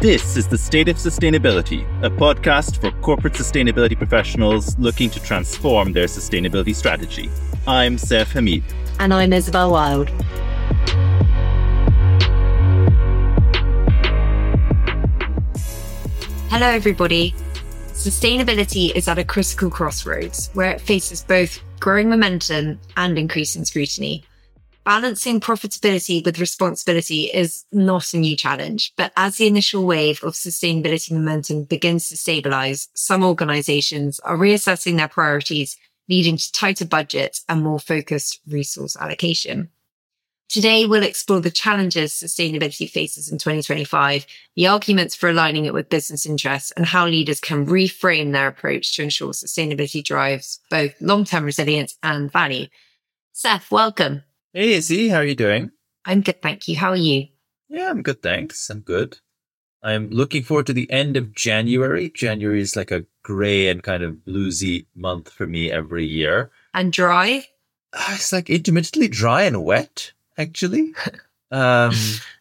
This is The State of Sustainability, a podcast for corporate sustainability professionals looking to transform their sustainability strategy. I'm Saif Hamid. And I'm Isabel Wild. Hello, everybody. Sustainability is at a critical crossroads where it faces both growing momentum and increasing scrutiny. Balancing profitability with responsibility is not a new challenge, but as the initial wave of sustainability momentum begins to stabilize, some organizations are reassessing their priorities, leading to tighter budgets and more focused resource allocation. Today, we'll explore the challenges sustainability faces in 2025, the arguments for aligning it with business interests, and how leaders can reframe their approach to ensure sustainability drives both long-term resilience and value. Saif, welcome. Hey, Izzy, how are you doing? I'm good, thank you. How are you? Yeah, I'm good, thanks. I'm good. I'm looking forward to the end of January. January is like a grey and kind of bluesy month for me every year. And dry? It's like intermittently dry and wet, actually. I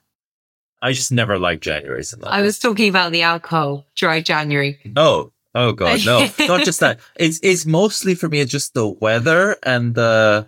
just never like January. I was talking about the alcohol, dry January. Oh God, no, not just that. It's mostly for me, it's just the weather and the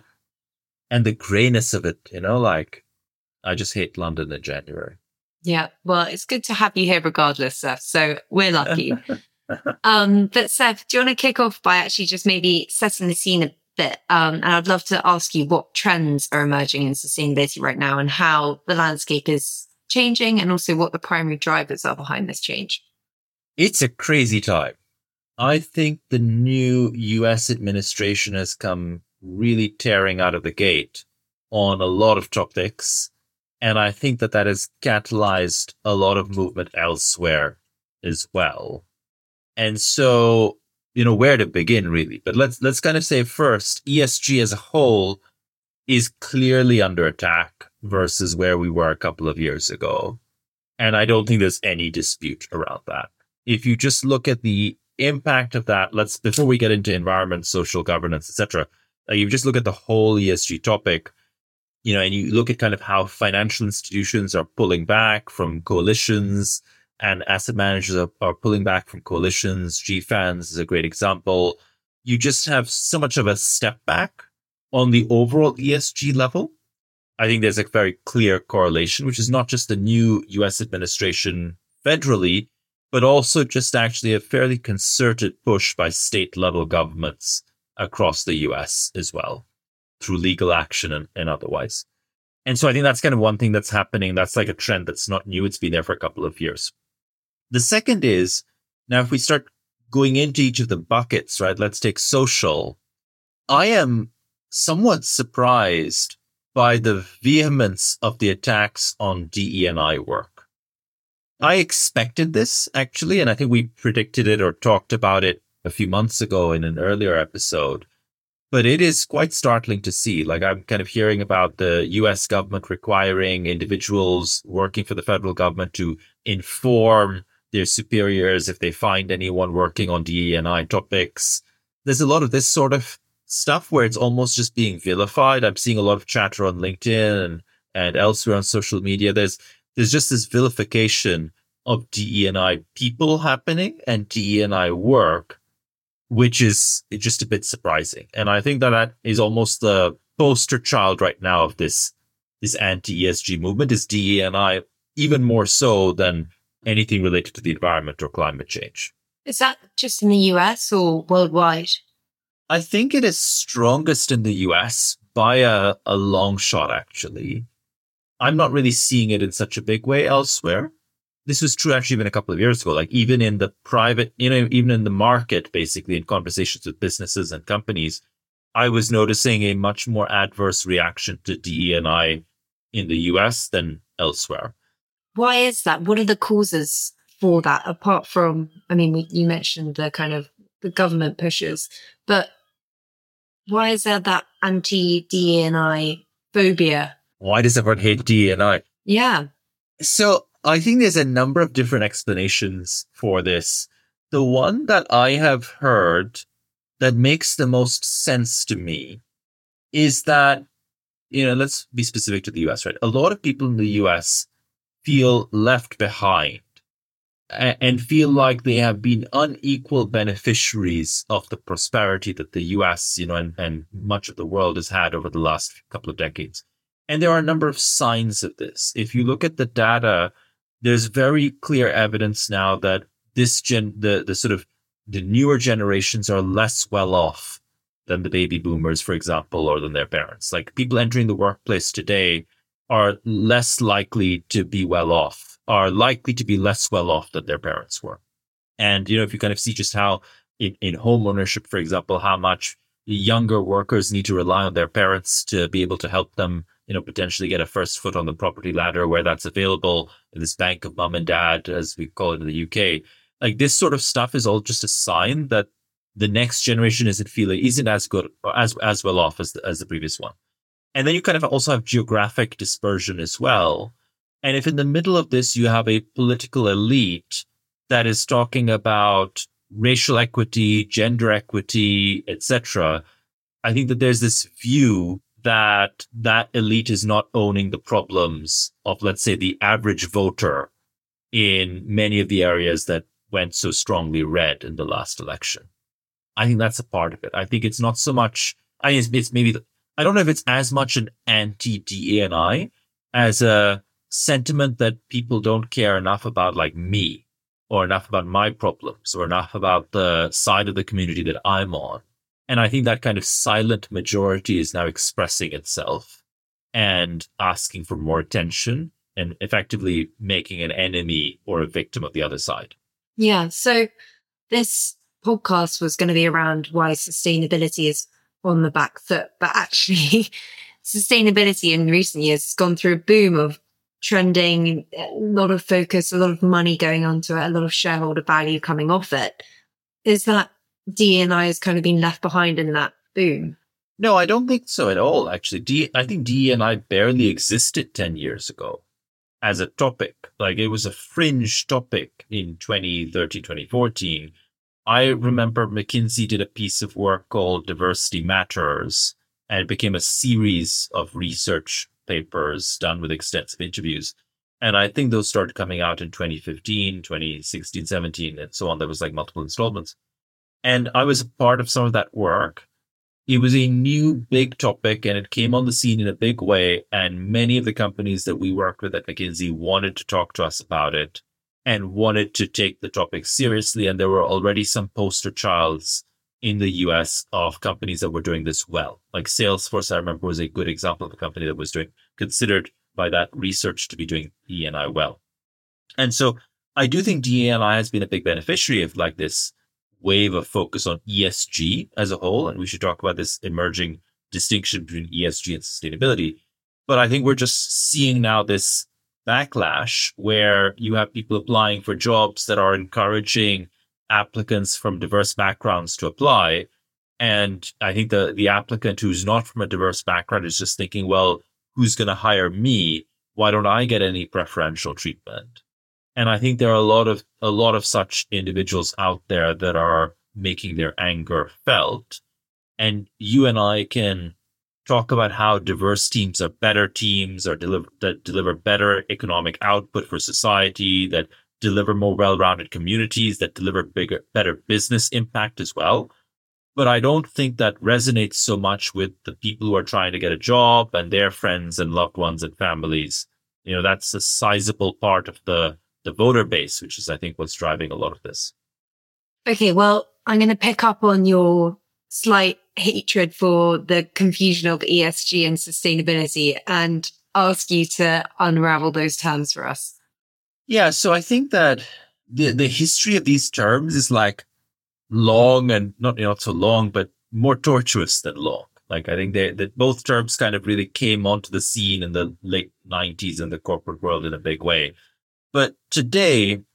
grayness of it, like I just hate London in January. Yeah, well, it's good to have you here regardless, Saif. So we're lucky. But Saif, do you want to kick off by actually just maybe setting the scene a bit? And I'd love to ask you what trends are emerging in sustainability right now and how the landscape is changing and also what the primary drivers are behind this change. It's a crazy time. I think the new US administration has come really tearing out of the gate on a lot of topics. And I think that has catalyzed a lot of movement elsewhere as well. And so, where to begin really? But let's kind of say first, ESG as a whole is clearly under attack versus where we were a couple of years ago. And I don't think there's any dispute around that. If you just look at the impact of that, before we get into environment, social governance, etc., you just look at the whole ESG topic, and you look at kind of how financial institutions are pulling back from coalitions and asset managers are pulling back from coalitions. GFANZ is a great example. You just have so much of a step back on the overall ESG level. I think there's a very clear correlation, which is not just the new US administration federally, but also just actually a fairly concerted push by state level governments across the US as well, through legal action and otherwise. And so I think that's kind of one thing that's happening. That's like a trend that's not new. It's been there for a couple of years. The second is, now if we start going into each of the buckets, right, let's take social. I am somewhat surprised by the vehemence of the attacks on DE&I work. I expected this, actually, and I think we predicted it or talked about it a few months ago in an earlier episode. But it is quite startling to see. Like, I'm kind of hearing about the US government requiring individuals working for the federal government to inform their superiors if they find anyone working on DE&I topics. There's a lot of this sort of stuff where it's almost just being vilified. I'm seeing a lot of chatter on LinkedIn and elsewhere on social media. There's just this vilification of DE&I people happening and DE&I work, which is just a bit surprising. And I think that is almost the poster child right now of this anti-ESG movement is DE&I, even more so than anything related to the environment or climate change. Is that just in the US or worldwide? I think it is strongest in the US by a long shot, actually. I'm not really seeing it in such a big way elsewhere. This was true actually even a couple of years ago, like even in the private, even in the market, basically in conversations with businesses and companies, I was noticing a much more adverse reaction to DE&I in the US than elsewhere. Why is that? What are the causes for that? Apart from, you mentioned the kind of the government pushes, but why is there that anti-DE&I phobia? Why does everyone hate DE&I? Yeah. So I think there's a number of different explanations for this. The one that I have heard that makes the most sense to me is that, let's be specific to the US, right? A lot of people in the US feel left behind and feel like they have been unequal beneficiaries of the prosperity that the US, and much of the world has had over the last couple of decades. And there are a number of signs of this. If you look at the data, there's very clear evidence now that the newer generations are less well off than the baby boomers, for example, or than their parents. Like people entering the workplace today are less likely to be well off, are likely to be less well off than their parents were. And, if you kind of see just how in home ownership, for example, how much younger workers need to rely on their parents to be able to help them, potentially get a first foot on the property ladder where that's available in this bank of mom and dad, as we call it in the UK. Like this sort of stuff is all just a sign that the next generation isn't as good or as well off as the previous one. And then you kind of also have geographic dispersion as well. And if in the middle of this, you have a political elite that is talking about racial equity, gender equity, etc., I think that there's this view that elite is not owning the problems of, let's say, the average voter in many of the areas that went so strongly red in the last election. I think that's a part of it. I think it's not so much, it's maybe, I don't know if it's as much an anti-DE&I as a sentiment that people don't care enough about like me, or enough about my problems, or enough about the side of the community that I'm on. And I think that kind of silent majority is now expressing itself and asking for more attention and effectively making an enemy or a victim of the other side. Yeah. So this podcast was going to be around why sustainability is on the back foot, but actually sustainability in recent years has gone through a boom of trending, a lot of focus, a lot of money going onto it, a lot of shareholder value coming off it. Is that DE&I has kind of been left behind in that boom? No, I don't think so at all, actually. I think DE&I barely existed 10 years ago as a topic. Like it was a fringe topic in 2013, 2014. I remember McKinsey did a piece of work called Diversity Matters, and it became a series of research papers done with extensive interviews. And I think those started coming out in 2015, 2016, 17, and so on. There was like multiple installments. And I was a part of some of that work. It was a new big topic and it came on the scene in a big way. And many of the companies that we worked with at McKinsey wanted to talk to us about it and wanted to take the topic seriously. And there were already some poster childs in the US of companies that were doing this well. Like Salesforce, I remember, was a good example of a company that was considered by that research to be doing DE&I well. And so I do think DE&I has been a big beneficiary of like this wave of focus on ESG as a whole. And we should talk about this emerging distinction between ESG and sustainability. But I think we're just seeing now this backlash where you have people applying for jobs that are encouraging applicants from diverse backgrounds to apply. And I think the applicant who's not from a diverse background is just thinking, well, who's going to hire me? Why don't I get any preferential treatment? And I think there are a lot of such individuals out there that are making their anger felt. And you and I can talk about how diverse teams are better teams, or that deliver better economic output for society, that deliver more well-rounded communities, that deliver better business impact as well. But I don't think that resonates so much with the people who are trying to get a job and their friends and loved ones and families. That's a sizable part of the voter base, which is, I think, what's driving a lot of this. Okay, well, I'm going to pick up on your slight hatred for the confusion of ESG and sustainability and ask you to unravel those terms for us. Yeah, so I think that the history of these terms is like long and not so long, but more tortuous than long. Like I think that both terms kind of really came onto the scene in the late 90s in the corporate world in a big way. But today,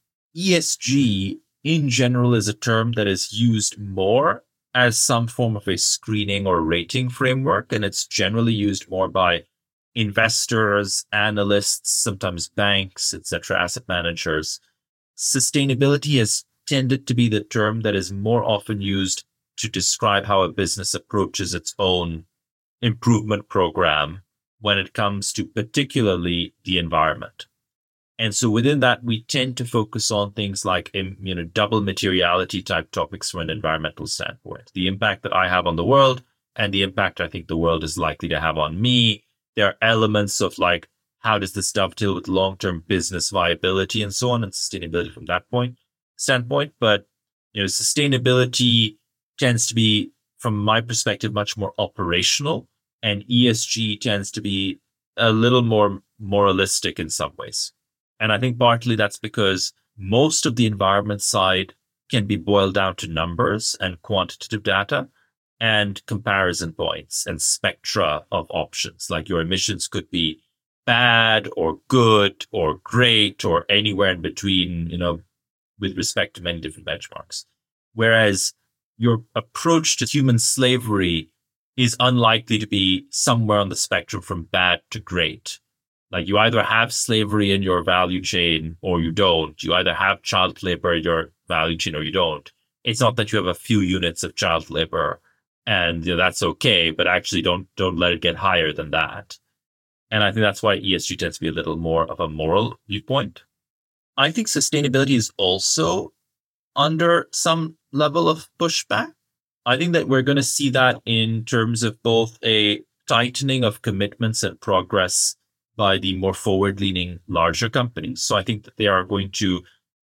ESG in general is a term that is used more as some form of a screening or rating framework. And it's generally used more by investors, analysts, sometimes banks, etc., asset managers. Sustainability has tended to be the term that is more often used to describe how a business approaches its own improvement program when it comes to particularly the environment. And so within that, we tend to focus on things like, double materiality type topics from an environmental standpoint, the impact that I have on the world and the impact I think the world is likely to have on me. There are elements of like, how does this dovetail with long-term business viability and so on, and sustainability from that standpoint. But, sustainability tends to be, from my perspective, much more operational, and ESG tends to be a little more moralistic in some ways. And I think partly that's because most of the environment side can be boiled down to numbers and quantitative data and comparison points and spectra of options. Like your emissions could be bad or good or great or anywhere in between, with respect to many different benchmarks. Whereas your approach to human slavery is unlikely to be somewhere on the spectrum from bad to great. Like you either have slavery in your value chain or you don't. You either have child labor in your value chain or you don't. It's not that you have a few units of child labor and that's okay, but actually don't let it get higher than that. And I think that's why ESG tends to be a little more of a moral viewpoint. I think sustainability is also under some level of pushback. I think that we're going to see that in terms of both a tightening of commitments and progress by the more forward-leaning larger companies. So I think that they are going to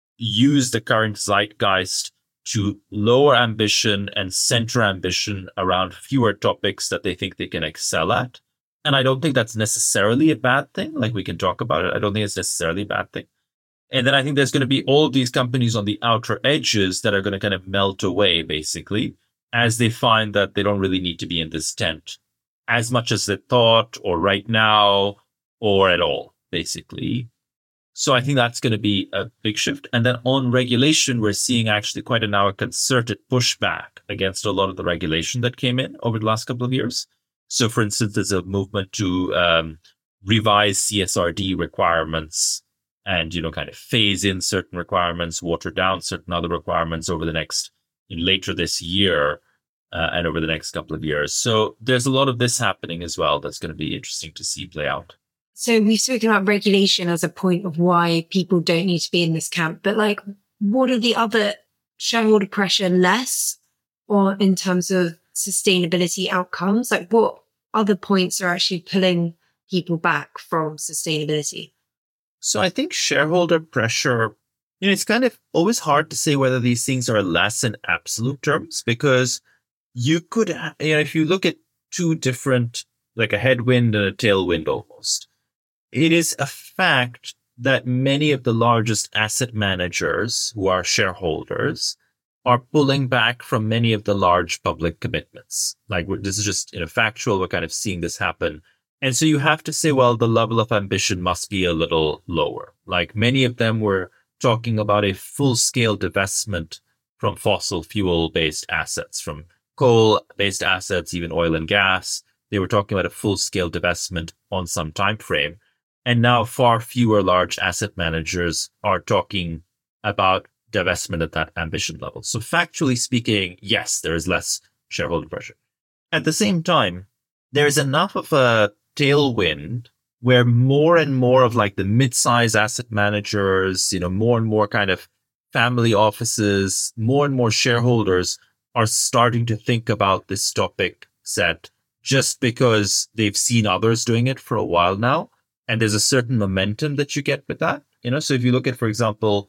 use the current zeitgeist to lower ambition and center ambition around fewer topics that they think they can excel at. And I don't think that's necessarily a bad thing. Like we can talk about it. I don't think it's necessarily a bad thing. And then I think there's going to be all of these companies on the outer edges that are going to kind of melt away, basically, as they find that they don't really need to be in this tent as much as they thought or right now or at all, basically. So I think that's going to be a big shift. And then on regulation, we're seeing actually quite now a concerted pushback against a lot of the regulation that came in over the last couple of years. So, for instance, there's a movement to revise CSRD requirements and, kind of phase in certain requirements, water down certain other requirements over the next, later this year and over the next couple of years. So there's a lot of this happening as well. That's going to be interesting to see play out. So we've spoken about regulation as a point of why people don't need to be in this camp, but like, what are the other shareholder pressure less or in terms of sustainability outcomes? Like what other points are actually pulling people back from sustainability? So I think shareholder pressure, it's kind of always hard to say whether these things are less in absolute terms, because you could, if you look at two different, like a headwind and a tailwind almost, it is a fact that many of the largest asset managers who are shareholders are pulling back from many of the large public commitments. Like this is just factual. We're kind of seeing this happen. And so you have to say, well, the level of ambition must be a little lower. Like many of them were talking about a full-scale divestment from fossil fuel-based assets, from coal-based assets, even oil and gas. They were talking about a full-scale divestment on some time frame. And now far fewer large asset managers are talking about divestment at that ambition level. So factually speaking, yes, there is less shareholder pressure. At the same time, there is enough of a tailwind where more and more of like the mid-size asset managers, more and more kind of family offices, more and more shareholders are starting to think about this topic set just because they've seen others doing it for a while now. And there's a certain momentum that you get with that, so if you look at, for example,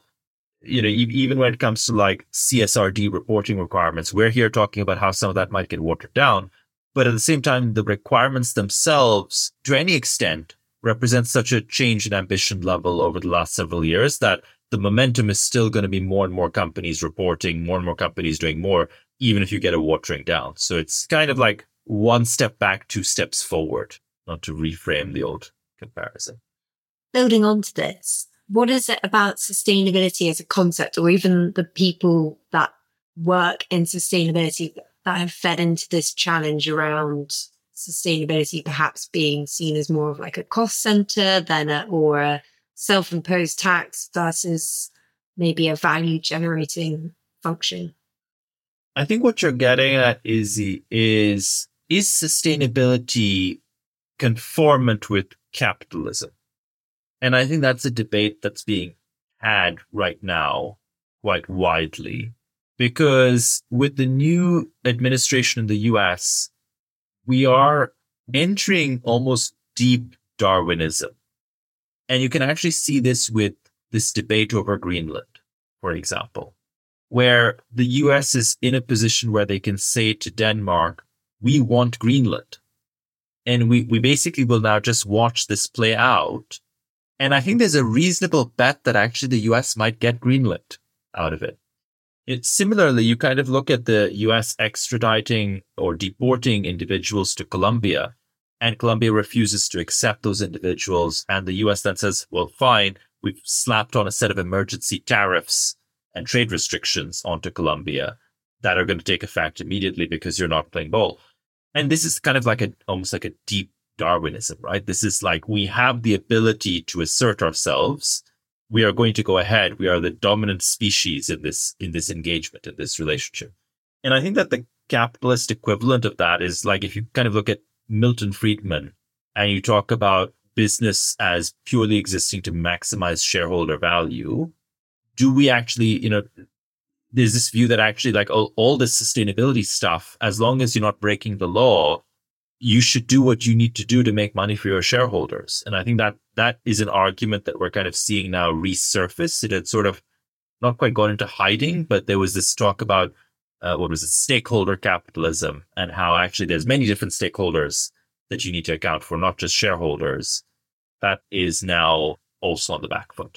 even when it comes to like CSRD reporting requirements, we're here talking about how some of that might get watered down. But at the same time, the requirements themselves, to any extent, represent such a change in ambition level over the last several years that the momentum is still going to be more and more companies reporting, more and more companies doing more, even if you get a watering down. So it's kind of like one step back, two steps forward, not to reframe the old comparison. Building on to this, what is it about sustainability as a concept, or even the people that work in sustainability that have fed into this challenge around sustainability perhaps being seen as more of like a cost center or a self-imposed tax versus maybe a value generating function? I think what you're getting at is sustainability conformant with capitalism? And I think that's a debate that's being had right now quite widely, because with the new administration in the US, we are entering almost deep Darwinism. And you can actually see this with this debate over Greenland, for example, where the US is in a position where they can say to Denmark, we want Greenland. And we basically will now just watch this play out. And I think there's a reasonable bet that actually the US might get Greenland out of it. Similarly, you kind of look at the US extraditing or deporting individuals to Colombia, and Colombia refuses to accept those individuals. And the US then says, well, fine, we've slapped on a set of emergency tariffs and trade restrictions onto Colombia that are going to take effect immediately because you're not playing ball. And this is kind of like almost like a deep Darwinism, right? This is like, we have the ability to assert ourselves. We are going to go ahead. We are the dominant species in this engagement, in this relationship. And I think that the capitalist equivalent of that is like, if you kind of look at Milton Friedman and you talk about business as purely existing to maximize shareholder value, do we actually, there's this view that actually like all this sustainability stuff, as long as you're not breaking the law, you should do what you need to do to make money for your shareholders. And I think that is an argument that we're kind of seeing now resurface. It had sort of not quite gone into hiding, but there was this talk about, stakeholder capitalism, and how actually there's many different stakeholders that you need to account for, not just shareholders. That is now also on the back foot.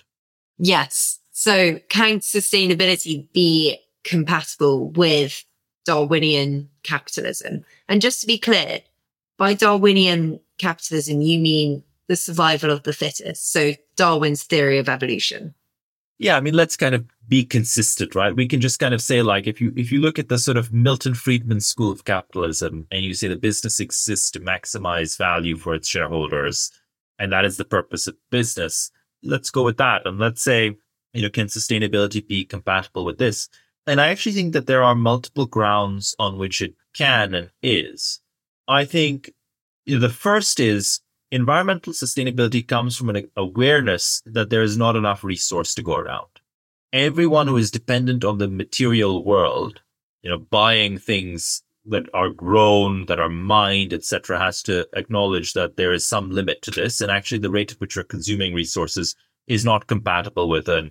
Yes. So can sustainability be compatible with Darwinian capitalism? And just to be clear, by Darwinian capitalism, you mean the survival of the fittest. So Darwin's theory of evolution. Yeah, I mean, let's kind of be consistent, right? We can just kind of say, like, if you look at the sort of Milton Friedman school of capitalism and you say the business exists to maximize value for its shareholders, and that is the purpose of business, let's go with that. And let's say, can sustainability be compatible with this? And I actually think that there are multiple grounds on which it can and is. I think the first is environmental sustainability comes from an awareness that there is not enough resource to go around. Everyone who is dependent on the material world, buying things that are grown, that are mined, etc., has to acknowledge that there is some limit to this. And actually the rate at which we're consuming resources is not compatible with an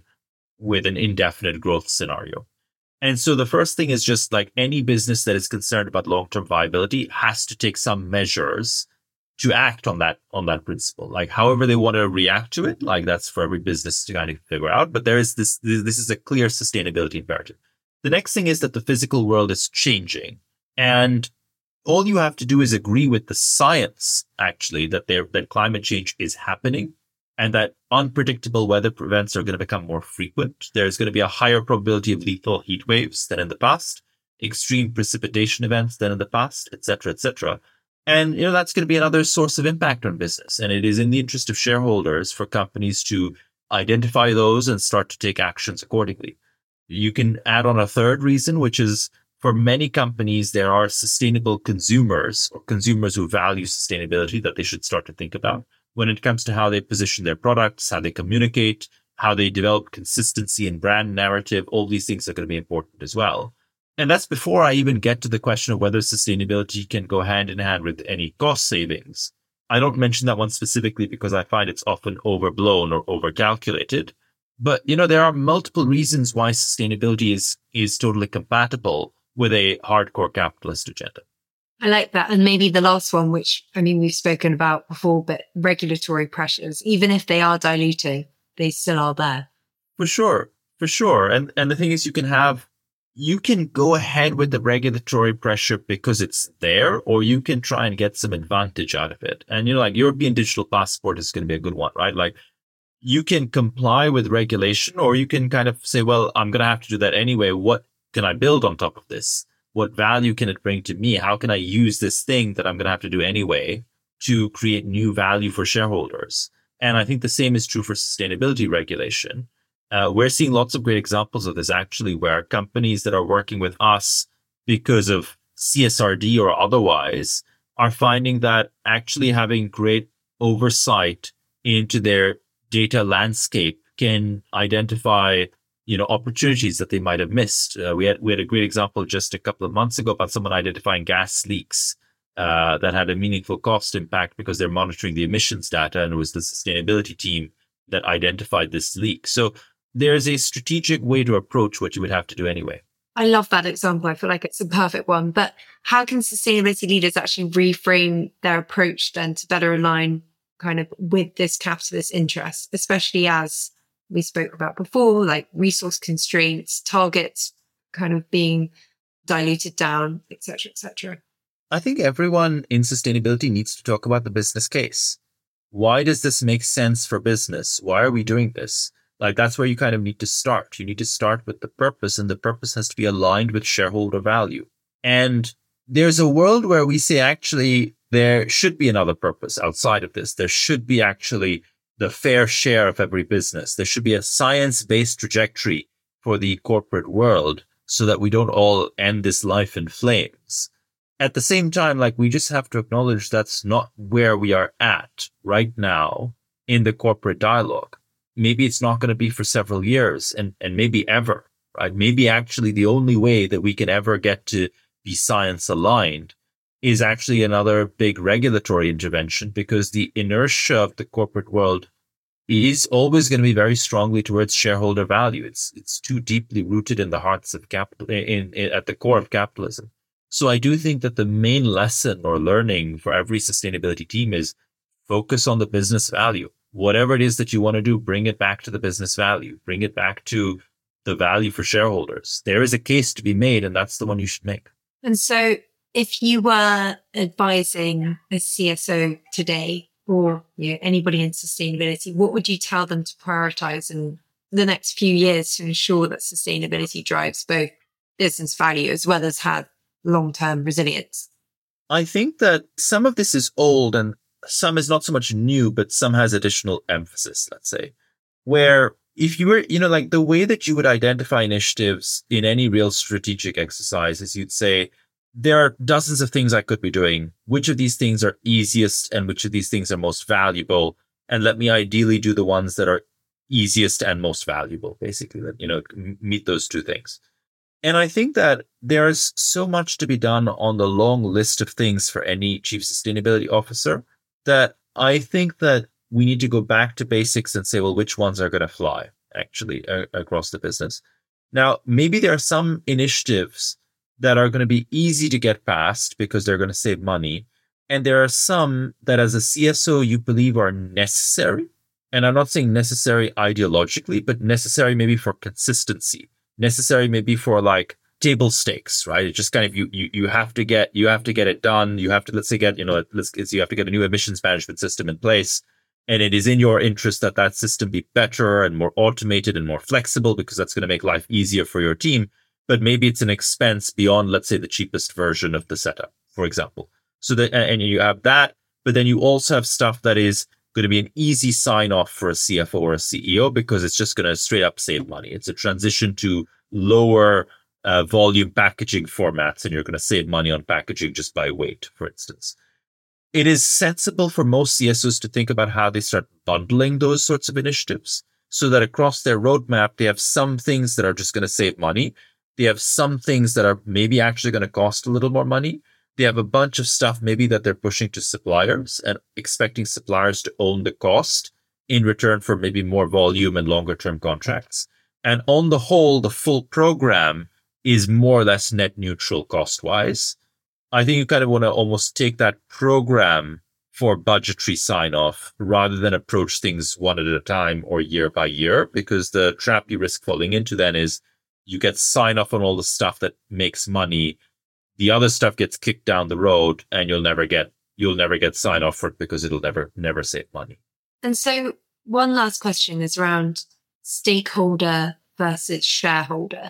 indefinite growth scenario. And so the first thing is just like any business that is concerned about long-term viability has to take some measures to act on that principle. Like however they want to react to it, like that's for every business to kind of figure out. But there is this is a clear sustainability imperative. The next thing is that the physical world is changing. And all you have to do is agree with the science, actually, that climate change is happening and that unpredictable weather events are going to become more frequent. There's going to be a higher probability of lethal heat waves than in the past, extreme precipitation events than in the past, et cetera, et cetera. And, that's going to be another source of impact on business. And it is in the interest of shareholders for companies to identify those and start to take actions accordingly. You can add on a third reason, which is for many companies, there are sustainable consumers or consumers who value sustainability that they should start to think about when it comes to how they position their products, how they communicate, how they develop consistency in brand narrative. All these things are going to be important as well. And that's before I even get to the question of whether sustainability can go hand in hand with any cost savings. I don't mention that one specifically because I find it's often overblown or overcalculated. But, there are multiple reasons why sustainability is totally compatible with a hardcore capitalist agenda. I like that. And maybe the last one, which, we've spoken about before, but regulatory pressures, even if they are diluting, they still are there. For sure. And the thing is, you can go ahead with the regulatory pressure because it's there, or you can try and get some advantage out of it. And, like European Digital Passport is going to be a good one, right? Like you can comply with regulation, or you can kind of say, well, I'm going to have to do that anyway. What can I build on top of this? What value can it bring to me? How can I use this thing that I'm going to have to do anyway to create new value for shareholders? And I think the same is true for sustainability regulation. We're seeing lots of great examples of this, actually, where companies that are working with us because of CSRD or otherwise are finding that actually having great oversight into their data landscape can identify, opportunities that they might have missed. We had a great example just a couple of months ago about someone identifying gas leaks that had a meaningful cost impact because they're monitoring the emissions data, and it was the sustainability team that identified this leak. So there's a strategic way to approach what you would have to do anyway. I love that example. I feel like it's a perfect one. But how can sustainability leaders actually reframe their approach then to better align kind of with this capitalist interest, especially as we spoke about before, like resource constraints, targets kind of being diluted down, et cetera, et cetera? I think everyone in sustainability needs to talk about the business case. Why does this make sense for business? Why are we doing this? Like, that's where you kind of need to start. You need to start with the purpose, and the purpose has to be aligned with shareholder value. And there's a world where we say, actually, there should be another purpose outside of this. There should be actually the fair share of every business. There should be a science-based trajectory for the corporate world so that we don't all end this life in flames. At the same time, like, we just have to acknowledge that's not where we are at right now in the corporate dialogue. Maybe it's not going to be for several years and maybe ever, right? Maybe actually the only way that we can ever get to be science aligned is actually another big regulatory intervention, because the inertia of the corporate world is always going to be very strongly towards shareholder value. It's too deeply rooted in the hearts of capital, at the core of capitalism. So I do think that the main lesson or learning for every sustainability team is focus on the business value. Whatever it is that you want to do, bring it back to the business value. Bring it back to the value for shareholders. There is a case to be made, and that's the one you should make. And so if you were advising a CSO today, or anybody in sustainability, what would you tell them to prioritize in the next few years to ensure that sustainability drives both business value as well as have long-term resilience? I think that some of this is old and some is not so much new, but some has additional emphasis, let's say, where if you were, like the way that you would identify initiatives in any real strategic exercise is you'd say, there are dozens of things I could be doing. Which of these things are easiest and which of these things are most valuable? And let me ideally do the ones that are easiest and most valuable, basically, that, meet those two things. And I think that there's so much to be done on the long list of things for any chief sustainability officer that I think that we need to go back to basics and say, well, which ones are going to fly actually across the business? Now, maybe there are some initiatives that are going to be easy to get past because they're going to save money. And there are some that as a CSO, you believe are necessary. And I'm not saying necessary ideologically, but necessary maybe for consistency, necessary maybe for like table stakes, right? It's just kind of, you have to get it done. You have to, let's say, you have to get a new emissions management system in place. And it is in your interest that that system be better and more automated and more flexible, because that's going to make life easier for your team. But maybe it's an expense beyond, let's say, the cheapest version of the setup, for example. So that, and you have that, but then you also have stuff that is going to be an easy sign off for a CFO or a CEO, because it's just going to straight up save money. It's a transition to lower volume packaging formats, and you're going to save money on packaging just by weight, for instance. It is sensible for most CSOs to think about how they start bundling those sorts of initiatives so that across their roadmap, they have some things that are just going to save money. They have some things that are maybe actually going to cost a little more money. They have a bunch of stuff maybe that they're pushing to suppliers and expecting suppliers to own the cost in return for maybe more volume and longer term contracts. And on the whole, the full program is more or less net neutral cost wise. I think you kind of want to almost take that program for budgetary sign off rather than approach things one at a time or year by year, because the trap you risk falling into then is you get sign off on all the stuff that makes money. The other stuff gets kicked down the road and you'll never get sign off for it because it'll never save money. And so one last question is around stakeholder versus shareholder,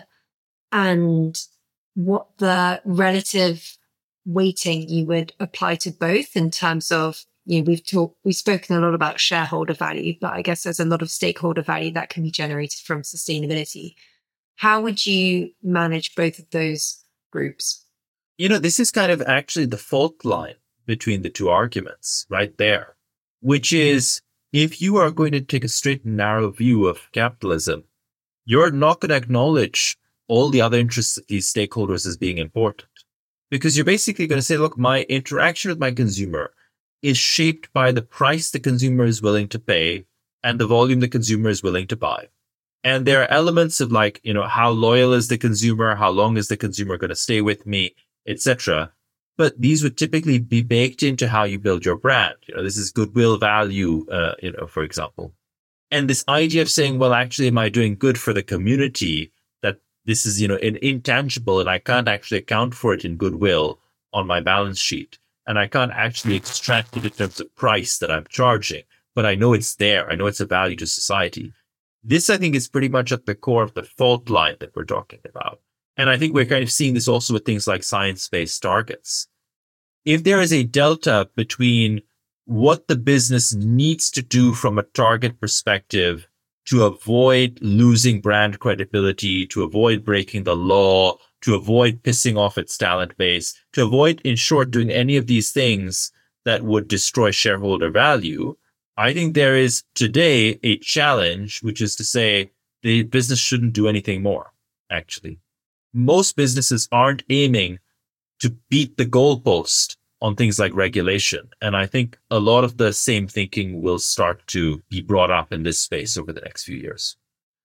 and what the relative weighting you would apply to both in terms of, we've spoken a lot about shareholder value, but I guess there's a lot of stakeholder value that can be generated from sustainability. How would you manage both of those groups? This is kind of actually the fault line between the two arguments right there, which is, if you are going to take a straight and narrow view of capitalism, you're not going to acknowledge all the other interests of these stakeholders as being important. Because you're basically going to say, look, my interaction with my consumer is shaped by the price the consumer is willing to pay and the volume the consumer is willing to buy. And there are elements of like, how loyal is the consumer? How long is the consumer going to stay with me, etc. But these would typically be baked into how you build your brand. This is goodwill value, for example. And this idea of saying, well, actually, am I doing good for the community? That this is, an intangible and I can't actually account for it in goodwill on my balance sheet. And I can't actually extract it in terms of price that I'm charging. But I know it's there. I know it's a value to society. This, I think, is pretty much at the core of the fault line that we're talking about. And I think we're kind of seeing this also with things like science-based targets. If there is a delta between what the business needs to do from a target perspective to avoid losing brand credibility, to avoid breaking the law, to avoid pissing off its talent base, to avoid, in short, doing any of these things that would destroy shareholder value, I think there is today a challenge, which is to say the business shouldn't do anything more, actually. Most businesses aren't aiming to beat the goalpost on things like regulation. And I think a lot of the same thinking will start to be brought up in this space over the next few years.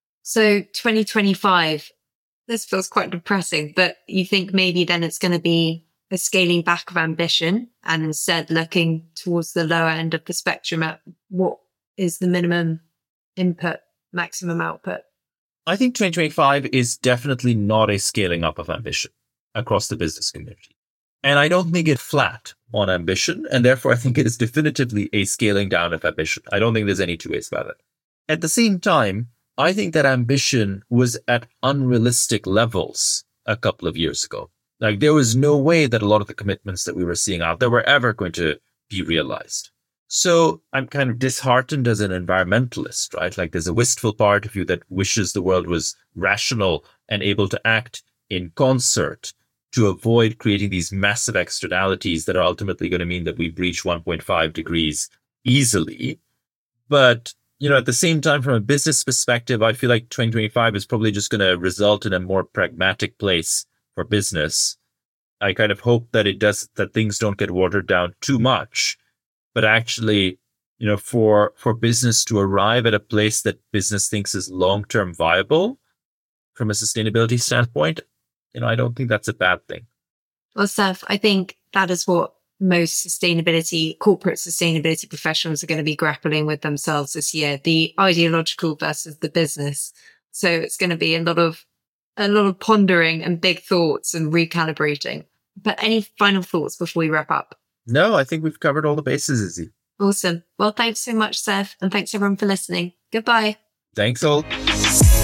So 2025, this feels quite depressing, but you think maybe then it's going to be a scaling back of ambition and instead looking towards the lower end of the spectrum at what is the minimum input, maximum output? I think 2025 is definitely not a scaling up of ambition across the business community. And I don't think it's flat on ambition. And therefore, I think it is definitively a scaling down of ambition. I don't think there's any two ways about it. At the same time, I think that ambition was at unrealistic levels a couple of years ago. Like there was no way that a lot of the commitments that we were seeing out there were ever going to be realized. So I'm kind of disheartened as an environmentalist, right? Like there's a wistful part of you that wishes the world was rational and able to act in concert to avoid creating these massive externalities that are ultimately going to mean that we breach 1.5 degrees easily. But, at the same time, from a business perspective, I feel like 2025 is probably just going to result in a more pragmatic place for business. I kind of hope that that things don't get watered down too much, but actually, for business to arrive at a place that business thinks is long-term viable from a sustainability standpoint, I don't think that's a bad thing. Well, Seth, I think that is what most corporate sustainability professionals are going to be grappling with themselves this year, the ideological versus the business. So it's going to be a lot of pondering and big thoughts and recalibrating. But any final thoughts before we wrap up? No, I think we've covered all the bases, Izzy. Awesome. Well, thanks so much, Seth. And thanks everyone for listening. Goodbye. Thanks all.